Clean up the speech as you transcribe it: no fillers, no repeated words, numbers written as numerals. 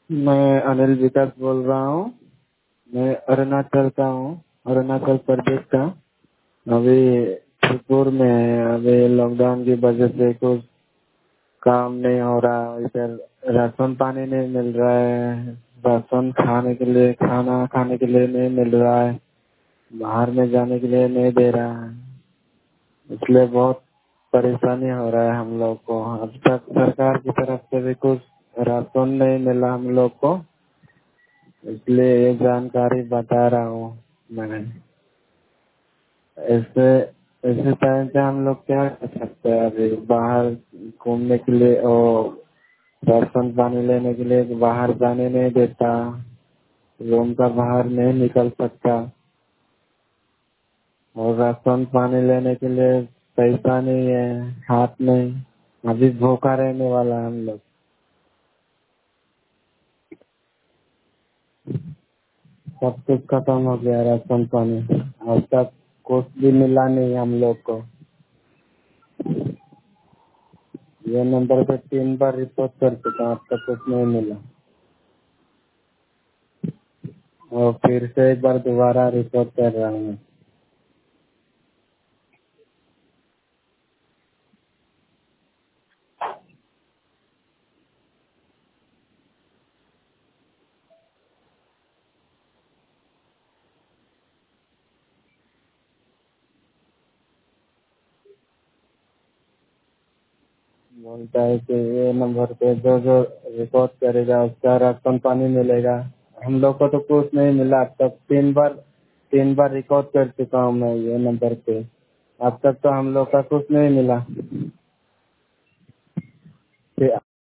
मैं अनिल विकास बोल रहा हूँ। मैं अरुणाचल का हूँ, अरुणाचल प्रदेश का। अभी त्रिपुर में है। अभी लॉकडाउन की वजह से कुछ काम नहीं हो रहा। इधर राशन पानी नहीं मिल रहा है, राशन खाने के लिए, खाना खाने के लिए नहीं मिल रहा है, बाहर में जाने के लिए नहीं दे रहा है। इसलिए बहुत परेशानी हो रहा है हम लोग को। अब तक सरकार की तरफ से भी कुछ राशन नहीं मिला हम लोग को, इसलिए ये जानकारी बता रहा हूँ मैं। ऐसे ऐसे टाइम पे हम लोग क्या कर सकते हैं? अभी बाहर घूमने के लिए और राशन पानी लेने के लिए बाहर जाने नहीं देता, रूम का बाहर नहीं निकल सकता, और राशन पानी लेने के लिए पैसा नहीं है हाथ में। अभी भूखा रहने वाला हम लोग। सब कुछ खत्म हो गया, राशन पानी अब तक कुछ भी मिला नहीं हम लोग को। ये नंबर पे 3 बार रिपोर्ट कर चुका हूँ, अब तक कुछ नहीं मिला। और फिर से एक बार दोबारा रिपोर्ट कर रहा हूँ। बोलता है कि ये नंबर पे जो जो रिपोर्ट करेगा उसका राशन पानी मिलेगा। हम लोग को तो कुछ नहीं मिला अब तक। 3 बार रिकॉर्ड कर चुका हूँ मैं ये नंबर पे, अब तक तो हम लोग का कुछ नहीं मिला। फिर